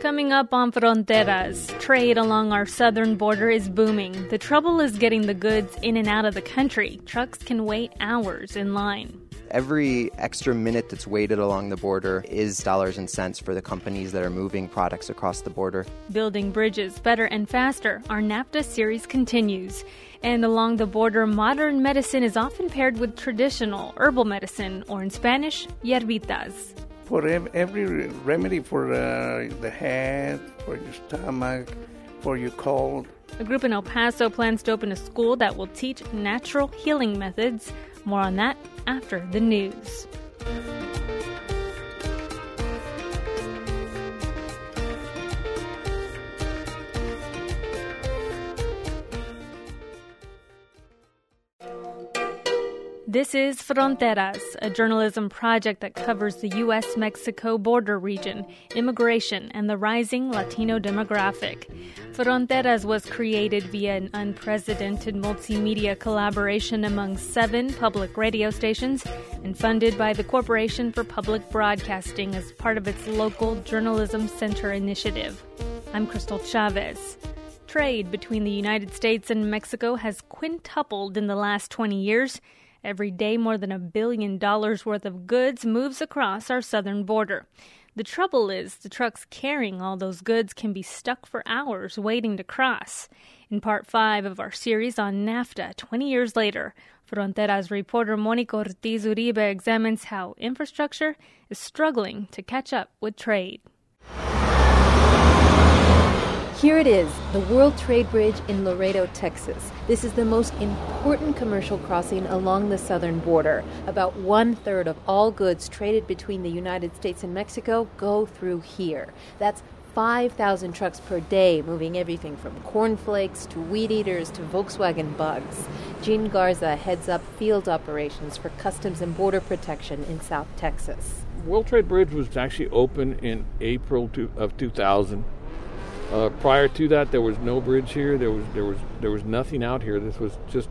Coming up on Fronteras, trade along our southern border is booming. The trouble is getting the goods in and out of the country. Trucks can wait hours in line. Every extra minute that's waited along the border is dollars and cents for the companies that are moving products across the border. Building bridges better and faster, our NAFTA series continues. And along the border, modern medicine is often paired with traditional herbal medicine, or in Spanish, hierbitas. For every remedy for the head, for your stomach, for your cold. A group in El Paso plans to open a school that will teach natural healing methods. More on that after the news. This is Fronteras, a journalism project that covers the U.S.-Mexico border region, immigration, and the rising Latino demographic. Fronteras was created via an unprecedented multimedia collaboration among 7 public radio stations and funded by the Corporation for Public Broadcasting as part of its local Journalism Center initiative. I'm Crystal Chavez. Trade between the United States and Mexico has quintupled in the last 20 years. Every day, more than $1 billion worth of goods moves across our southern border. The trouble is, the trucks carrying all those goods can be stuck for hours waiting to cross. In Part 5 of our series on NAFTA, 20 years later, Fronteras reporter Mónica Ortiz Uribe examines how infrastructure is struggling to catch up with trade. Here it is, the World Trade Bridge in Laredo, Texas. This is the most important commercial crossing along the southern border. About 1/3 of all goods traded between the United States and Mexico go through here. That's 5,000 trucks per day, moving everything from cornflakes to weed eaters to Volkswagen Bugs. Jean Garza heads up field operations for Customs and Border Protection in South Texas. World Trade Bridge was actually open in April of 2000. Prior to that, there was no bridge here. There was nothing out here. This was just,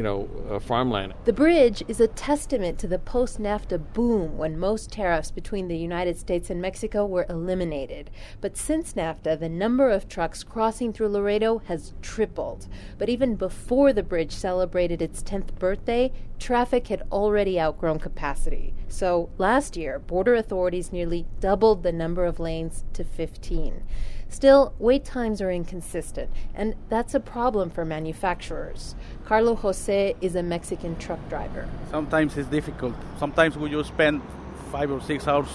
farmland. The bridge is a testament to the post-NAFTA boom when most tariffs between the United States and Mexico were eliminated. But since NAFTA, the number of trucks crossing through Laredo has tripled. But even before the bridge celebrated its 10th birthday, traffic had already outgrown capacity. So last year, border authorities nearly doubled the number of lanes to 15. Still, wait times are inconsistent, and that's a problem for manufacturers. Carlo Jose is a Mexican truck driver. Sometimes it's difficult. Sometimes we just spend 5 or 6 hours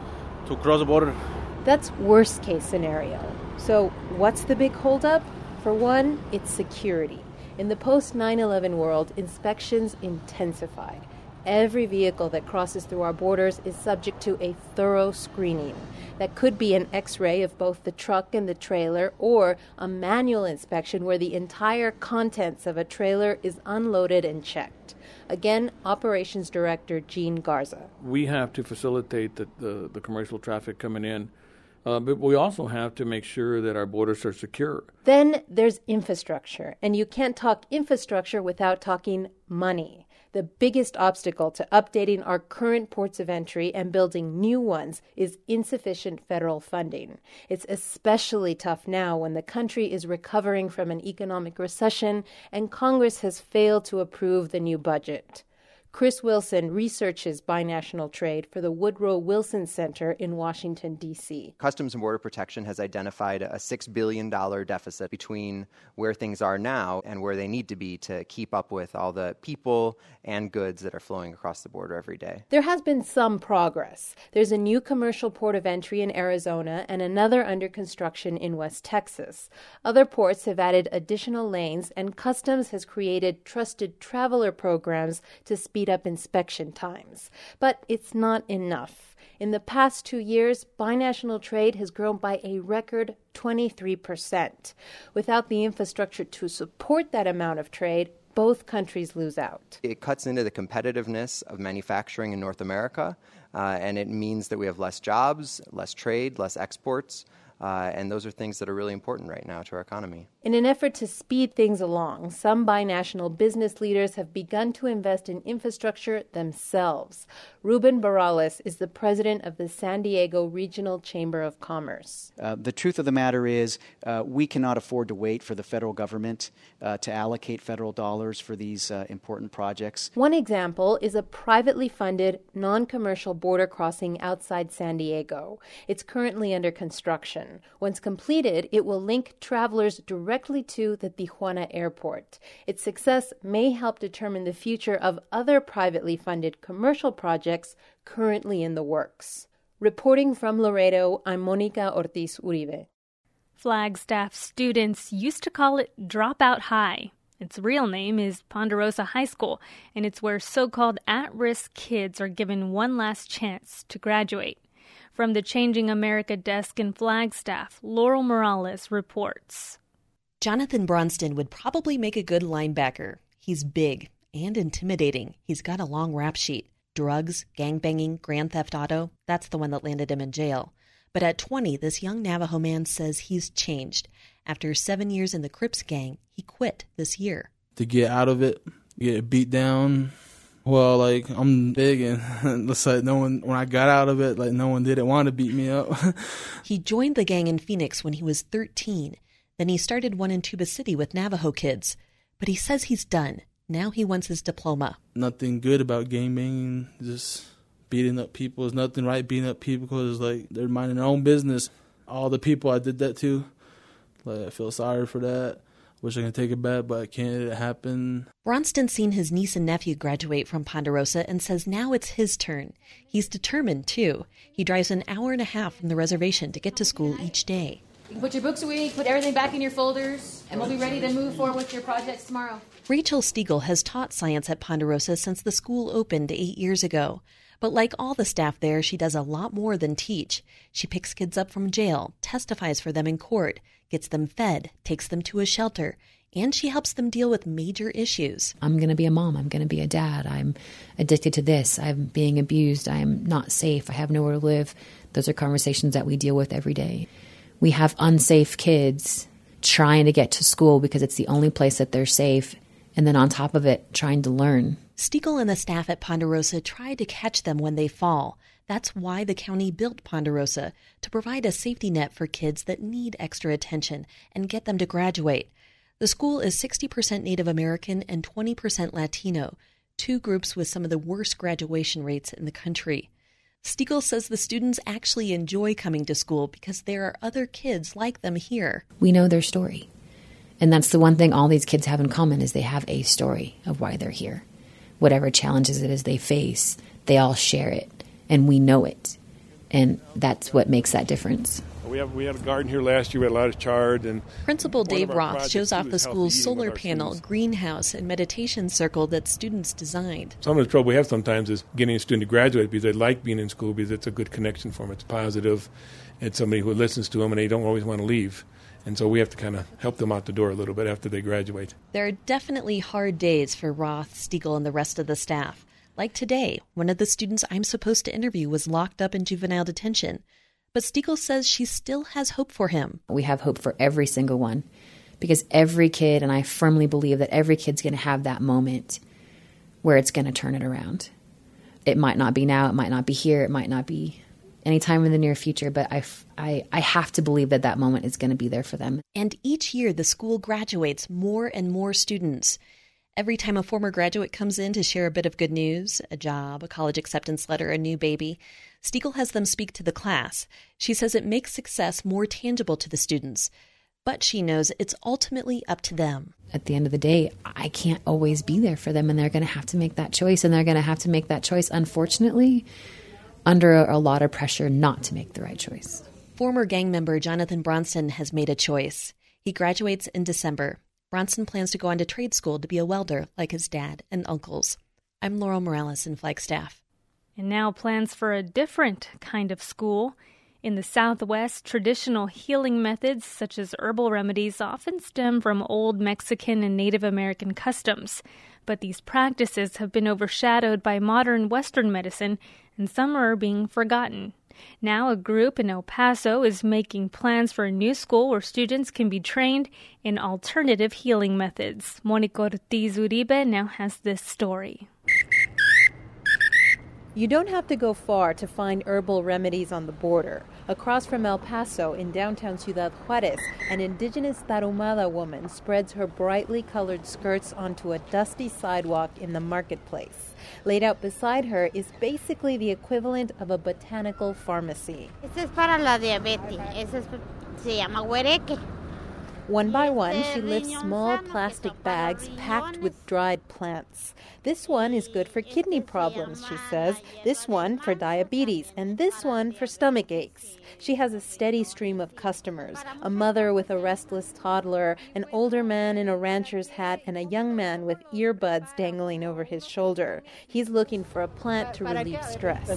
to cross the border. That's worst case scenario. So what's the big holdup? For one, it's security. In the post-9/11 world, inspections intensified. Every vehicle that crosses through our borders is subject to a thorough screening. That could be an X-ray of both the truck and the trailer, or a manual inspection where the entire contents of a trailer is unloaded and checked. Again, Operations Director Jean Garza. We have to facilitate the commercial traffic coming in, but we also have to make sure that our borders are secure. Then there's infrastructure, and you can't talk infrastructure without talking money. The biggest obstacle to updating our current ports of entry and building new ones is insufficient federal funding. It's especially tough now when the country is recovering from an economic recession and Congress has failed to approve the new budget. Chris Wilson researches binational trade for the Woodrow Wilson Center in Washington, D.C. Customs and Border Protection has identified a $6 billion deficit between where things are now and where they need to be to keep up with all the people and goods that are flowing across the border every day. There has been some progress. There's a new commercial port of entry in Arizona and another under construction in West Texas. Other ports have added additional lanes, and Customs has created trusted traveler programs to speed up inspection times. But it's not enough. In the past 2 years, binational trade has grown by a record 23%. Without the infrastructure to support that amount of trade, both countries lose out. It cuts into the competitiveness of manufacturing in North America, and it means that we have less jobs, less trade, less exports. And those are things that are really important right now to our economy. In an effort to speed things along, some binational business leaders have begun to invest in infrastructure themselves. Ruben Barrales is the president of the San Diego Regional Chamber of Commerce. The truth of the matter is we cannot afford to wait for the federal government to allocate federal dollars for these important projects. One example is a privately funded, non-commercial border crossing outside San Diego. It's currently under construction. Once completed, it will link travelers directly to the Tijuana airport. Its success may help determine the future of other privately funded commercial projects currently in the works. Reporting from Laredo, I'm Monica Ortiz Uribe. Flagstaff students used to call it Dropout High. Its real name is Ponderosa High School, and it's where so-called at-risk kids are given one last chance to graduate. From the Changing America desk in Flagstaff, Laurel Morales reports. Jonathan Bronston would probably make a good linebacker. He's big and intimidating. He's got a long rap sheet. Drugs, gangbanging, grand theft auto, that's the one that landed him in jail. But at 20, this young Navajo man says he's changed. After 7 years in the Crips gang, he quit this year. To get out of it, get beat down. Well, like, I'm big, and it's like when I got out of it, like, no one didn't want to beat me up. He joined the gang in Phoenix when he was 13. Then he started one in Tuba City with Navajo kids. But he says he's done. Now he wants his diploma. Nothing good about gangbanging, just beating up people. There's nothing right beating up people because, like, they're minding their own business. All the people I did that to, like, I feel sorry for that. Wish I could take it back, but I can't. It happened. Bronston's seen his niece and nephew graduate from Ponderosa and says now it's his turn. He's determined, too. He drives an hour and a half from the reservation to get to school each day. You can put your books away, put everything back in your folders, and we'll be ready to move forward with your projects tomorrow. Rachel Stiegel has taught science at Ponderosa since the school opened 8 years ago. But like all the staff there, she does a lot more than teach. She picks kids up from jail, testifies for them in court, gets them fed, takes them to a shelter, and she helps them deal with major issues. I'm going to be a mom. I'm going to be a dad. I'm addicted to this. I'm being abused. I'm not safe. I have nowhere to live. Those are conversations that we deal with every day. We have unsafe kids trying to get to school because it's the only place that they're safe, and then on top of it, trying to learn. Stiegel and the staff at Ponderosa try to catch them when they fall. That's why the county built Ponderosa, to provide a safety net for kids that need extra attention and get them to graduate. The school is 60% Native American and 20% Latino, two groups with some of the worst graduation rates in the country. Stiegel says the students actually enjoy coming to school because there are other kids like them here. We know their story. And that's the one thing all these kids have in common is they have a story of why they're here. Whatever challenges it is they face, they all share it, and we know it. And that's what makes that difference. We had a garden here last year. We had a lot of chard. And Principal Dave Roth shows off the school's solar panel, greenhouse, and meditation circle that students designed. Some of the trouble we have sometimes is getting a student to graduate because they like being in school because it's a good connection for them. It's positive. It's somebody who listens to them, and they don't always want to leave. And so we have to kind of help them out the door a little bit after they graduate. There are definitely hard days for Roth, Stiegel, and the rest of the staff. Like today, one of the students I'm supposed to interview was locked up in juvenile detention. But Stiegel says she still has hope for him. We have hope for every single one because every kid, and I firmly believe that every kid's going to have that moment where it's going to turn it around. It might not be now, it might not be here, it might not be anytime in the near future, but I have to believe that that moment is going to be there for them. And each year the school graduates more and more students. Every time a former graduate comes in to share a bit of good news, a job, a college acceptance letter, a new baby, Stiegel has them speak to the class. She says it makes success more tangible to the students, but she knows it's ultimately up to them. At the end of the day, I can't always be there for them, and they're going to have to make that choice, and they're going to have to make that choice, unfortunately, under a lot of pressure not to make the right choice. Former gang member Jonathan Bronston has made a choice. He graduates in December. Bronston plans to go on to trade school to be a welder like his dad and uncles. I'm Laurel Morales in Flagstaff. And now plans for a different kind of school. In the Southwest, traditional healing methods such as herbal remedies often stem from old Mexican and Native American customs. But these practices have been overshadowed by modern Western medicine, and some are being forgotten. Now a group in El Paso is making plans for a new school where students can be trained in alternative healing methods. Monica Ortiz Uribe now has this story. You don't have to go far to find herbal remedies on the border. Across from El Paso, in downtown Ciudad Juarez, an indigenous Tarahumara woman spreads her brightly colored skirts onto a dusty sidewalk in the marketplace. Laid out beside her is basically the equivalent of a botanical pharmacy. Este es para la diabetes. Se llama huereque. One by one, she lifts small plastic bags packed with dried plants. This one is good for kidney problems, she says. This one for diabetes, and this one for stomach aches. She has a steady stream of customers, a mother with a restless toddler, an older man in a rancher's hat, and a young man with earbuds dangling over his shoulder. He's looking for a plant to relieve stress.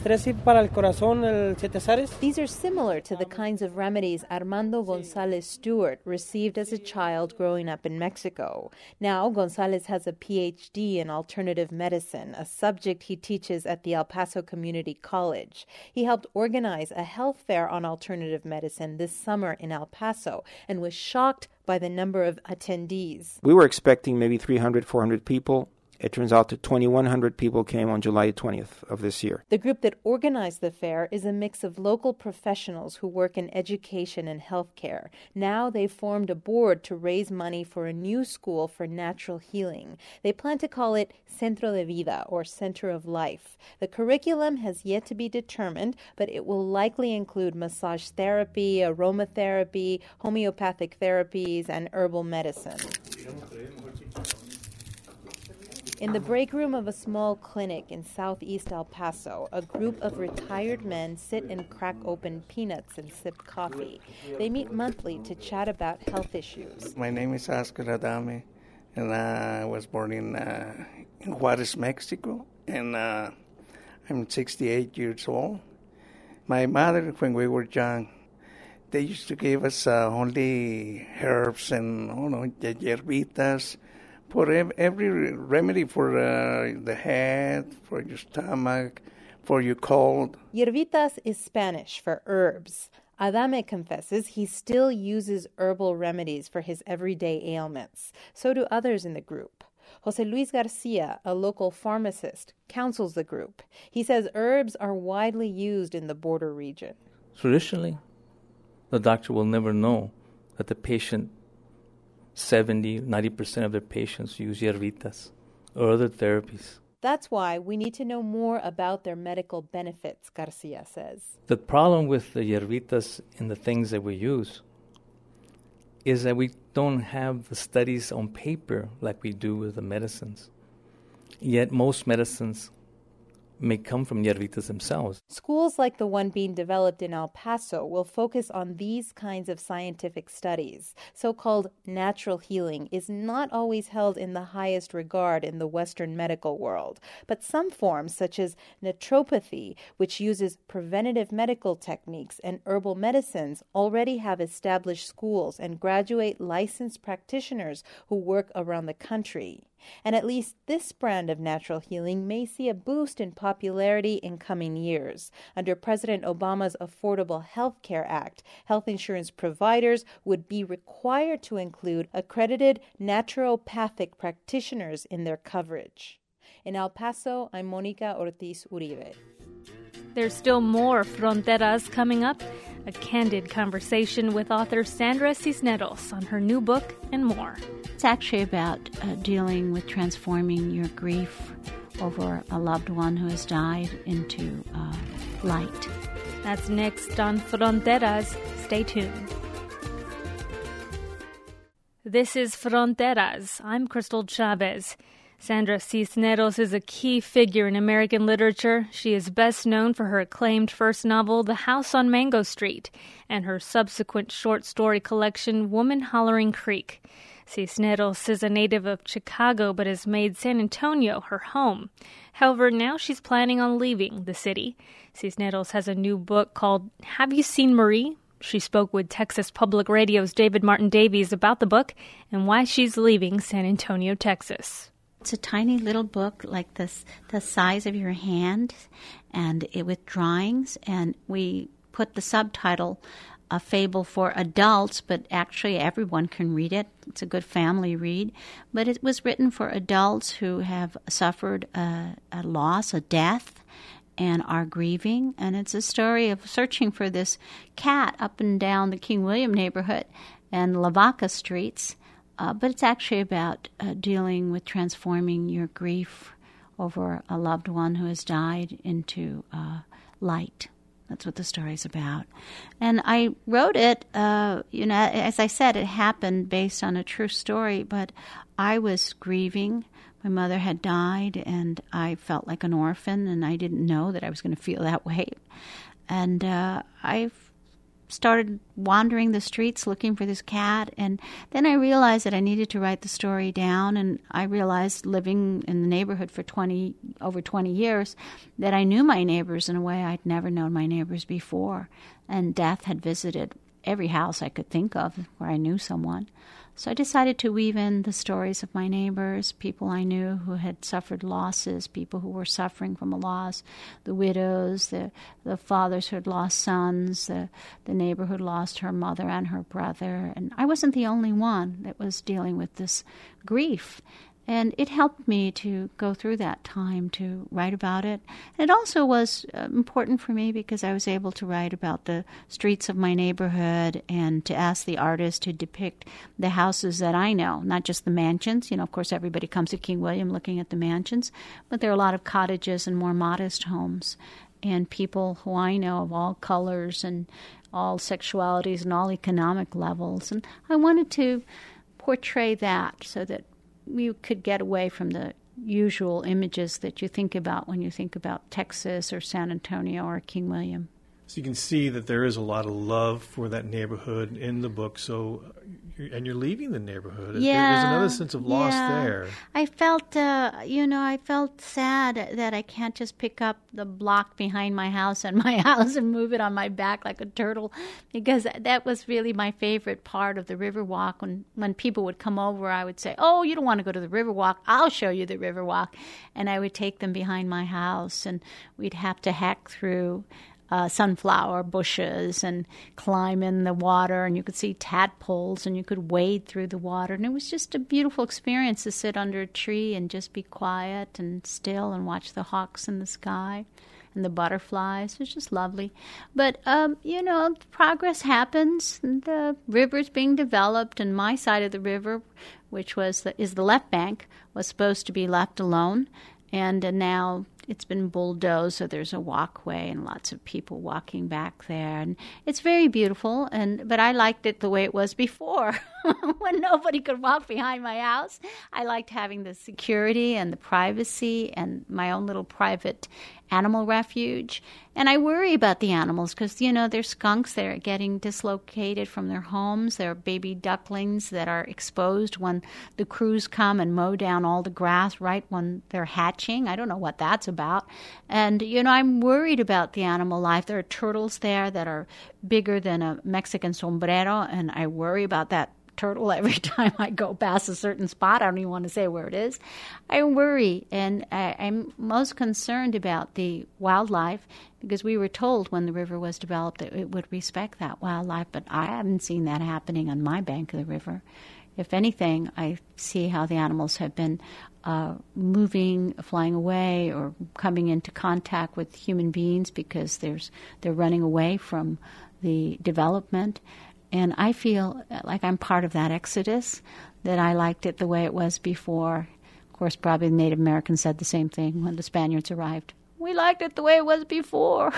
These are similar to the kinds of remedies Armando Gonzalez Stewart received as a child growing up in Mexico. Now, Gonzalez has a PhD in alternative medicine, a subject he teaches at the El Paso Community College. He helped organize a health fair on alternative medicine this summer in El Paso and was shocked by the number of attendees. We were expecting maybe 300, 400 people. It turns out that 2,100 people came on July 20th of this year. The group that organized the fair is a mix of local professionals who work in education and healthcare. Now they've formed a board to raise money for a new school for natural healing. They plan to call it Centro de Vida, or Center of Life. The curriculum has yet to be determined, but it will likely include massage therapy, aromatherapy, homeopathic therapies, and herbal medicine. In the break room of a small clinic in southeast El Paso, a group of retired men sit and crack open peanuts and sip coffee. They meet monthly to chat about health issues. My name is Oscar Adame, and I was born in Juarez, Mexico, and I'm 68 years old. My mother, when we were young, they used to give us only herbs and hierbitas, for every remedy for the head, for your stomach, for your cold. Hierbitas is Spanish for herbs. Adame confesses he still uses herbal remedies for his everyday ailments. So do others in the group. Jose Luis Garcia, a local pharmacist, counsels the group. He says herbs are widely used in the border region. Traditionally, the doctor will never know that the patient 70-90% of their patients use hierbitas or other therapies. That's why we need to know more about their medical benefits, Garcia says. The problem with the hierbitas and the things that we use is that we don't have the studies on paper like we do with the medicines. Yet most medicines may come from hierbitas themselves. Schools like the one being developed in El Paso will focus on these kinds of scientific studies. So-called natural healing is not always held in the highest regard in the Western medical world, but some forms, such as naturopathy, which uses preventative medical techniques and herbal medicines, already have established schools and graduate licensed practitioners who work around the country. And at least this brand of natural healing may see a boost in popularity in coming years. Under President Obama's Affordable Health Care Act, health insurance providers would be required to include accredited naturopathic practitioners in their coverage. In El Paso, I'm Monica Ortiz Uribe. There's still more Fronteras coming up. A candid conversation with author Sandra Cisneros on her new book and more. It's actually about dealing with transforming your grief over a loved one who has died into light. That's next on Fronteras. Stay tuned. This is Fronteras. I'm Crystal Chavez. Sandra Cisneros is a key figure in American literature. She is best known for her acclaimed first novel, The House on Mango Street, and her subsequent short story collection, Woman Hollering Creek. Cisneros is a native of Chicago but has made San Antonio her home. However, now she's planning on leaving the city. Cisneros has a new book called Have You Seen Marie? She spoke with Texas Public Radio's David Martin Davies about the book and why she's leaving San Antonio, Texas. It's a tiny little book like this, the size of your hand, and with drawings. And we put the subtitle, A Fable for Adults, but actually everyone can read it. It's a good family read. But it was written for adults who have suffered a loss, a death, and are grieving. And it's a story of searching for this cat up and down the King William neighborhood and Lavaca streets. But it's actually about dealing with transforming your grief over a loved one who has died into light. That's what the story's about. And I wrote it, as I said, it happened based on a true story, but I was grieving. My mother had died, and I felt like an orphan, and I didn't know that I was going to feel that way. And I started wandering the streets looking for this cat, and then I realized that I needed to write the story down, and I realized, living in the neighborhood for over 20 years, that I knew my neighbors in a way I'd never known my neighbors before, and death had visited every house I could think of where I knew someone. So I decided to weave in the stories of my neighbors, people I knew who had suffered losses, people who were suffering from a loss, the widows, the fathers who had lost sons, the neighbor who lost her mother and her brother. And I wasn't the only one that was dealing with this grief. And it helped me to go through that time to write about it. And it also was important for me because I was able to write about the streets of my neighborhood and to ask the artist to depict the houses that I know, not just the mansions. Of course, everybody comes to King William looking at the mansions, but there are a lot of cottages and more modest homes. And people who I know of all colors and all sexualities and all economic levels. And I wanted to portray that so that we could get away from the usual images that you think about when you think about Texas or San Antonio or King William. So you can see that there is a lot of love for that neighborhood in the book. So, and you're leaving the neighborhood. Yeah, there's another sense of loss there. I felt, I felt sad that I can't just pick up the block behind my house and move it on my back like a turtle, because that was really my favorite part of the Riverwalk. When people would come over, I would say, "Oh, you don't want to go to the Riverwalk? I'll show you the Riverwalk," and I would take them behind my house, and we'd have to hack through sunflower bushes and climb in the water, and you could see tadpoles and you could wade through the water, and it was just a beautiful experience to sit under a tree and just be quiet and still and watch the hawks in the sky and the butterflies. It was just lovely. But progress happens, and the river's being developed, and my side of the river, which is the left bank, was supposed to be left alone, and now it's been bulldozed, so there's a walkway and lots of people walking back there. And it's very beautiful, but I liked it the way it was before, when nobody could walk behind my house. I liked having the security and the privacy and my own little private animal refuge. And I worry about the animals because, there's skunks that are getting dislocated from their homes. There are baby ducklings that are exposed when the crews come and mow down all the grass right when they're hatching. I don't know what that's about. And, I'm worried about the animal life. There are turtles there that are bigger than a Mexican sombrero, and I worry about that turtle every time I go past a certain spot. I don't even want to say where it is. I worry, and I'm most concerned about the wildlife because we were told when the river was developed that it would respect that wildlife, but I haven't seen that happening on my bank of the river. If anything, I see how the animals have been moving, flying away, or coming into contact with human beings because they're running away from the development. And I feel like I'm part of that exodus, that I liked it the way it was before. Of course, probably the Native Americans said the same thing when the Spaniards arrived. We liked it the way it was before.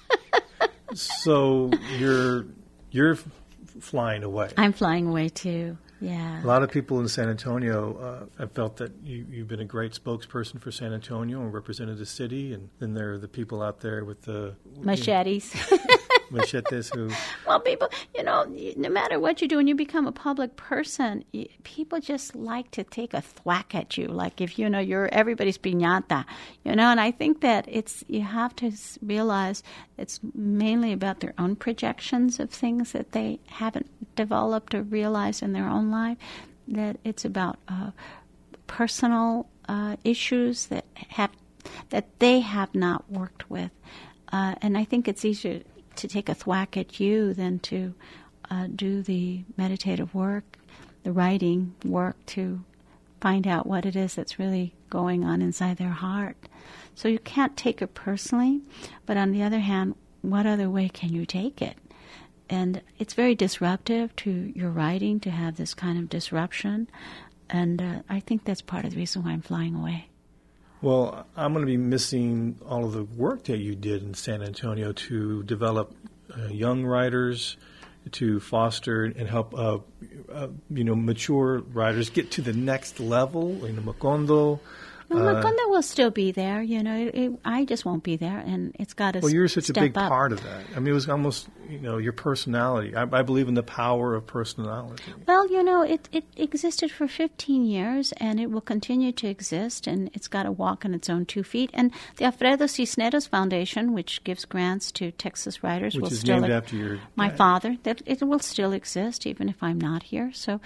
So you're flying away. I'm flying away too. Yeah. A lot of people in San Antonio have felt that you've been a great spokesperson for San Antonio and represented the city, and then there are the people out there with the machetes. Machetes who... Well, people, no matter what you do, when you become a public person, people just like to take a thwack at you. Like if, you're everybody's piñata, and I think that you have to realize it's mainly about their own projections of things that they haven't developed or realized in their own life, that it's about personal issues that they have not worked with. And I think it's easier to take a thwack at you than to do the meditative work, the writing work to find out what it is that's really going on inside their heart. So you can't take it personally, but on the other hand, what other way can you take it? And it's very disruptive to your writing to have this kind of disruption, and I think that's part of the reason why I'm flying away. Well, I'm going to be missing all of the work that you did in San Antonio to develop young writers, to foster and help mature writers get to the next level. Macondo. Macondo will still be there. I just won't be there, and it's got to. Well, you're such a big up. part of that. I mean, it was almost your personality. I believe in the power of personality. Well, it existed for 15 years, and it will continue to exist, and it's got to walk on its own 2 feet. And the Alfredo Cisneros Foundation, which gives grants to Texas writers, which will is still named after your my dad. father. That it will still exist even if I'm not here. So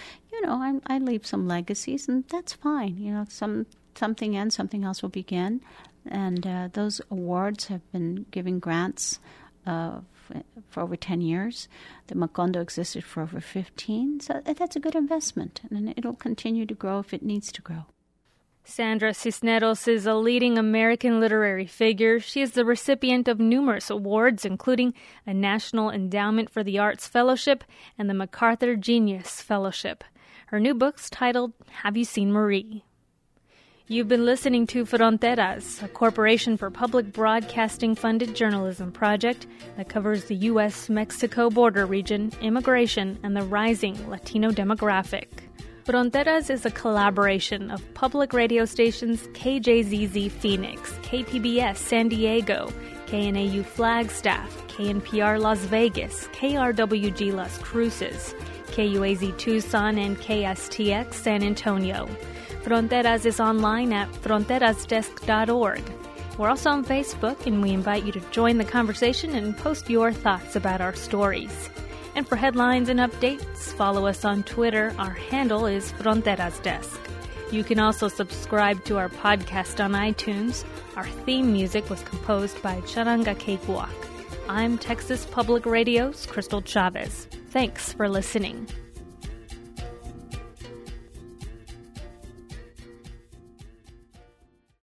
I leave some legacies, and that's fine. Something ends, something else will begin. And those awards have been giving grants for over 10 years. The Macondo existed for over 15. So that's a good investment, and it'll continue to grow if it needs to grow. Sandra Cisneros is a leading American literary figure. She is the recipient of numerous awards, including a National Endowment for the Arts Fellowship and the MacArthur Genius Fellowship. Her new book's titled, Have You Seen Marie? You've been listening to Fronteras, a Corporation for Public Broadcasting-funded journalism project that covers the U.S.-Mexico border region, immigration, and the rising Latino demographic. Fronteras is a collaboration of public radio stations KJZZ Phoenix, KPBS San Diego, KNAU Flagstaff, KNPR Las Vegas, KRWG Las Cruces, KUAZ Tucson, and KSTX San Antonio. Fronteras is online at fronterasdesk.org. We're also on Facebook, and we invite you to join the conversation and post your thoughts about our stories. And for headlines and updates, follow us on Twitter. Our handle is Fronteras Desk. You can also subscribe to our podcast on iTunes. Our theme music was composed by Charanga Cakewalk. I'm Texas Public Radio's Crystal Chavez. Thanks for listening.